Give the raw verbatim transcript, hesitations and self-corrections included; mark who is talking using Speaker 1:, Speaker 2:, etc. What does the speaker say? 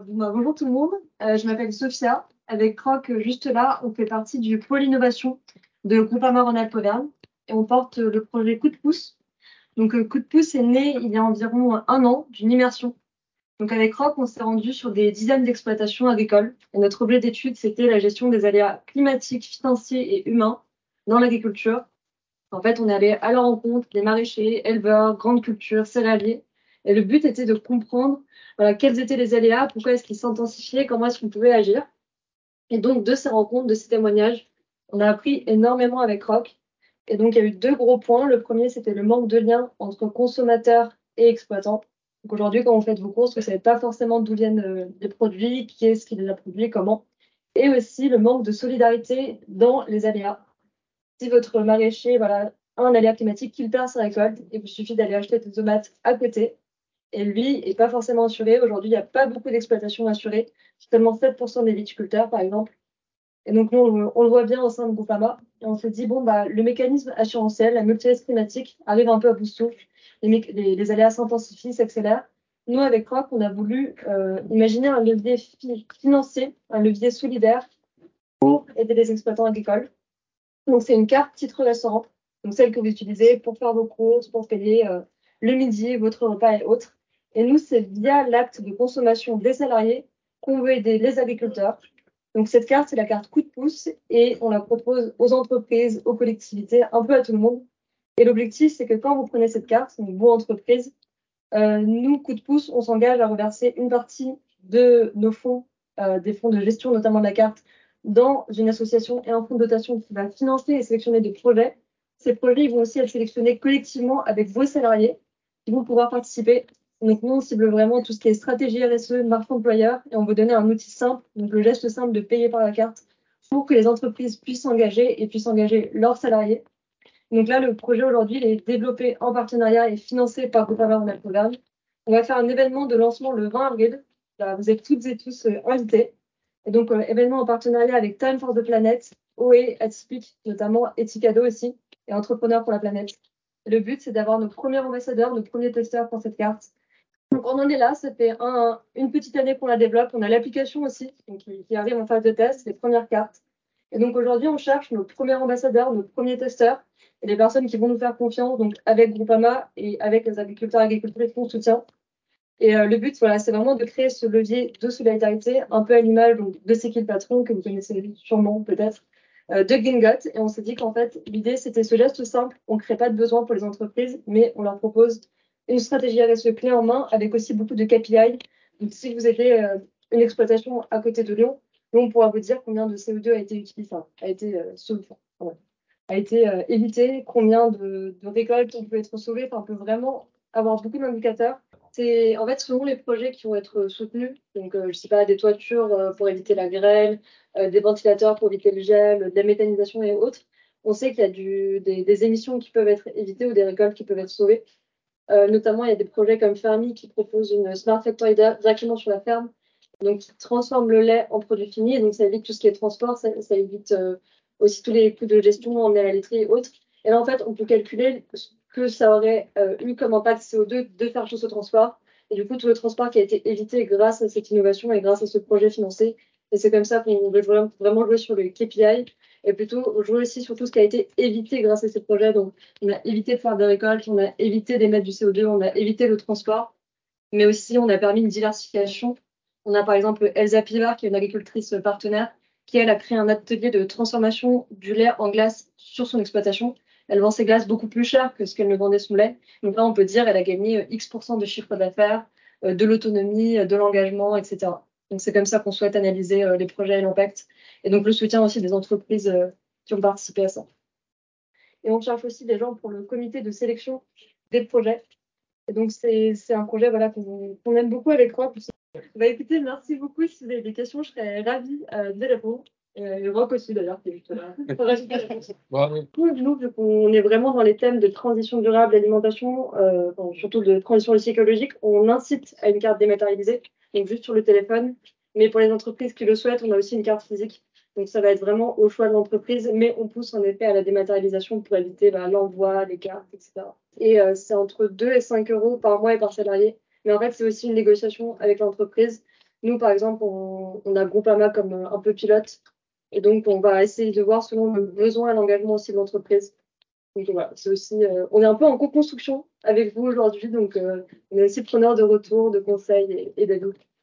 Speaker 1: bah, bonjour tout le monde, Euh, je m'appelle Sophia. Avec Croc, euh, juste là, on fait partie du pôle innovation de Groupama Rhône-Alpes Auvergne et on porte euh, le projet Coup de pouce. Donc, euh, Coup de pouce est né il y a environ un an d'une immersion. Donc, avec Croc, on s'est rendu sur des dizaines d'exploitations agricoles et notre objet d'étude, c'était la gestion des aléas climatiques, financiers et humains dans l'agriculture. En fait, on est allé à la rencontre des maraîchers, éleveurs, grandes cultures, céréaliers. Et le but était de comprendre voilà, quels étaient les aléas, pourquoi est-ce qu'ils s'intensifiaient, comment est-ce qu'on pouvait agir. Et donc, de ces rencontres, de ces témoignages, on a appris énormément avec Rock. Et donc, il y a eu deux gros points. Le premier, c'était le manque de lien entre consommateurs et exploitants. Donc, aujourd'hui, quand vous faites vos courses, vous ne savez pas forcément d'où viennent euh, les produits, qui est-ce qui les a produits, comment. Et aussi le manque de solidarité dans les aléas. Si votre maraîcher voilà, a un aléa climatique, qu'il perd sa récolte, il vous suffit d'aller acheter des tomates à côté. Et lui n'est pas forcément assuré. Aujourd'hui, il n'y a pas beaucoup d'exploitations assurées. Seulement sept pour cent des viticulteurs, par exemple. Et donc, nous, on, on le voit bien au sein de Groupama. Et on s'est dit, bon, bah, le mécanisme assurantiel, la multi-risque climatique arrive un peu à bout de souffle. Les, les, les aléas s'intensifient, s'accélèrent. Nous, avec Croc, on a voulu euh, imaginer un levier fi financier, un levier solidaire pour aider les exploitants agricoles. Donc, c'est une carte titre-restaurant, donc celle que vous utilisez pour faire vos courses, pour payer euh, le midi, votre repas et autres. Et nous, c'est via l'acte de consommation des salariés qu'on veut aider les agriculteurs. Donc, cette carte, c'est la carte coup de pouce et on la propose aux entreprises, aux collectivités, un peu à tout le monde. Et l'objectif, c'est que quand vous prenez cette carte, donc vous, entreprise, euh, nous, coup de pouce, on s'engage à reverser une partie de nos fonds, euh, des fonds de gestion, notamment de la carte, dans une association et un fonds de dotation qui va financer et sélectionner des projets. Ces projets ils vont aussi être sélectionnés collectivement avec vos salariés qui vont pouvoir participer. Donc, nous, on cible vraiment tout ce qui est stratégie R S E, marque employeur, et on veut donner un outil simple, donc le geste simple de payer par la carte, pour que les entreprises puissent s'engager et puissent engager leurs salariés. Donc là, le projet aujourd'hui, il est développé en partenariat et financé par Groupama Rhône-Alpes Auvergne. On va faire un événement de lancement le vingt avril. Là, vous êtes toutes et tous euh, invités. Et donc, euh, événement en partenariat avec Time for the Planet, O E, Atypique, notamment Etikado aussi, et Entrepreneurs pour la planète. Et le but, c'est d'avoir nos premiers ambassadeurs, nos premiers testeurs pour cette carte. Donc, on en est là. Ça fait un, une petite année qu'on la développe. On a l'application aussi, donc, qui, qui arrive en phase de test, les premières cartes. Et donc, aujourd'hui, on cherche nos premiers ambassadeurs, nos premiers testeurs, et les personnes qui vont nous faire confiance, donc avec Groupama et avec les agriculteurs et agricultrices qu'on soutient. Et euh, le but, voilà, c'est vraiment de créer ce levier de solidarité, un peu à l'image de C'est qui le patron, que vous connaissez sûrement peut-être, euh, de Gingot. Et on s'est dit qu'en fait, l'idée, c'était ce geste simple. On ne crée pas de besoin pour les entreprises, mais on leur propose une stratégie R S E clé en main avec aussi beaucoup de K P I. Donc, si vous avez euh, une exploitation à côté de Lyon, nous, on pourra vous dire combien de C O deux a été utilisé, enfin, a été euh, sauvé, enfin, ouais, a été euh, évité, combien de, de récoltes ont pu être sauvées. Enfin, on peut vraiment avoir beaucoup d'indicateurs. C'est en fait selon les projets qui vont être soutenus. Donc, euh, je sais pas, des toitures euh, pour éviter la grêle, euh, des ventilateurs pour éviter le gel, de la méthanisation et autres. On sait qu'il y a du, des, des émissions qui peuvent être évitées ou des récoltes qui peuvent être sauvées. Euh, notamment, il y a des projets comme Fermi qui proposent une Smart Factory directement sur la ferme, donc qui transforme le lait en produit fini. Et donc, ça évite tout ce qui est transport, ça, ça évite euh, aussi tous les coûts de gestion, emmener à la laiterie et autres. Et là, en fait, on peut calculer ce que ça aurait euh, eu comme impact C O deux de faire tout ce transport. Et du coup, tout le transport qui a été évité grâce à cette innovation et grâce à ce projet financé. Et c'est comme ça qu'on veut vraiment jouer sur le K P I et plutôt jouer aussi sur tout ce qui a été évité grâce à ces projets. Donc, on a évité de faire des récoltes, on a évité d'émettre du C O deux, on a évité le transport, mais aussi on a permis une diversification. On a par exemple Elsa Pivard, qui est une agricultrice partenaire, qui elle a créé un atelier de transformation du lait en glace sur son exploitation. Elle vend ses glaces beaucoup plus cher que ce qu'elle ne vendait son lait. Donc là, on peut dire qu'elle a gagné X pour cent de chiffre d'affaires, de l'autonomie, de l'engagement, et cetera. Donc c'est comme ça qu'on souhaite analyser les projets et l'impact. Et donc le soutien aussi des entreprises qui ont participé à ça. Et on cherche aussi des gens pour le comité de sélection des projets. Et donc, c'est un projet voilà, qu'on qu aime beaucoup avec Rock. Bah, écoutez, merci beaucoup. Si vous avez des questions, je serais ravie euh, de les répondre. Et Rock aussi, d'ailleurs, qui est juste là. Nous, vu qu'on est vraiment dans les thèmes de transition durable, d'alimentation, euh, bon, surtout de transition aussi écologique, on incite à une carte dématérialisée, donc juste sur le téléphone. Mais pour les entreprises qui le souhaitent, on a aussi une carte physique. Donc, ça va être vraiment au choix de l'entreprise, mais on pousse en effet à la dématérialisation pour éviter bah, l'envoi, les cartes, et cetera. Et euh, c'est entre deux et cinq euros par mois et par salarié. Mais en fait, c'est aussi une négociation avec l'entreprise. nous, par exemple, on, on a Groupama comme euh, un peu pilote. Et donc, on va essayer de voir selon le besoin et l'engagement aussi de l'entreprise. Donc voilà, c'est aussi, euh, on est un peu en co-construction avec vous aujourd'hui, donc euh, on est aussi preneur de retours, de conseils et, et d'avis.